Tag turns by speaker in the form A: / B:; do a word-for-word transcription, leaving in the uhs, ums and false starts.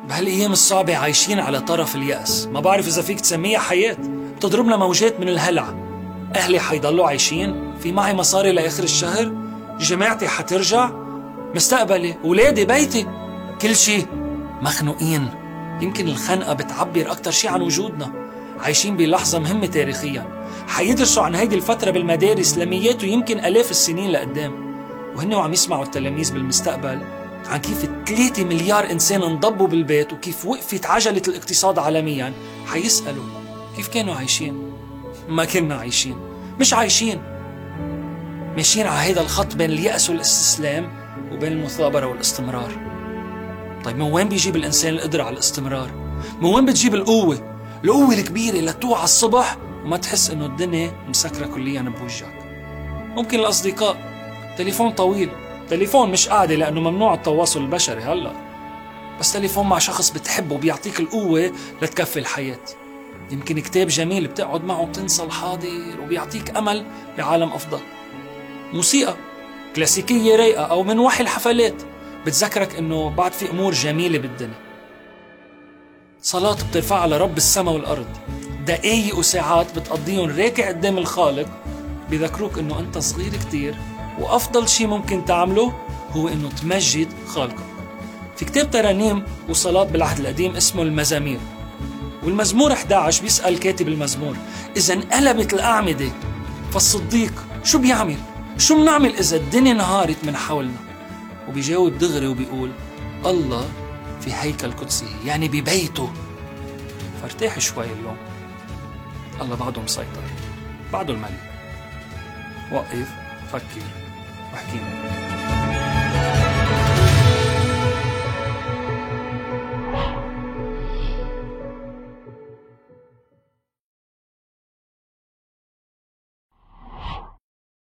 A: بهالأيام الصعبة عايشين على طرف اليأس، ما بعرف إذا فيك تسميها حياة، بتضربنا موجات من الهلع. أهلي حيضلوا عايشين؟ في معي مصاري لآخر الشهر؟ جماعتي حترجع؟ مستقبلي، ولادي، بيتي، كل شي. مخنوقين. يمكن الخنقة بتعبر أكتر شي عن وجودنا. عايشين بلحظة مهمة تاريخيا، حيدرسوا عن هيدي الفترة بالمدارس لميات ويمكن ألاف السنين لقدام، وهن وعم يسمعوا التلاميذ بالمستقبل عن كيف ثلاثة مليار إنسان انضبوا بالبيت وكيف وقفت عجلة الاقتصاد عالميا. حيسألوا كيف كانوا عايشين؟ ما كنا عايشين، مش عايشين، ماشيين على هيدا الخط بين اليأس والاستسلام وبين المثابرة والاستمرار. طيب من وين بيجيب الإنسان القدرة على الاستمرار؟ من وين بتجيب القوة؟ القوة الكبيرة لتوعى الصبح وما تحس إنه الدنيا مسكرة كليا بوجهك. ممكن الأصدقاء، تليفون طويل، تليفون مش قاعدة لأنه ممنوع التواصل البشري هلأ، بس تليفون مع شخص بتحبه بيعطيك القوة لتكفي الحياة. يمكن كتاب جميل بتقعد معه بتنسى الحاضر وبيعطيك أمل بعالم أفضل. موسيقى كلاسيكية رايقة أو من وحي الحفلات بتذكرك إنه بعد في أمور جميلة بالدنيا. صلاة بترفعها لرب السماء والأرض، دقايق وساعات بتقضيهم راكع قدام الخالق بيذكروك إنه أنت صغير كتير وأفضل شي ممكن تعمله هو إنه تمجد خالقك. في كتاب ترانيم وصلاة بالعهد القديم اسمه المزامير، والمزمور أحد عشر بيسأل كاتب المزمور إذا انقلبت الأعمدة فالصديق شو بيعمل؟ شو بنعمل إذا الدنيا انهارت من حولنا؟ وبيجاوب دغري وبيقول الله في هيكل قدسه، يعني ببيته. فارتاح شوي اليوم، الله بعده مسيطر، بعده الملك. وقف، فكر، واحكينا.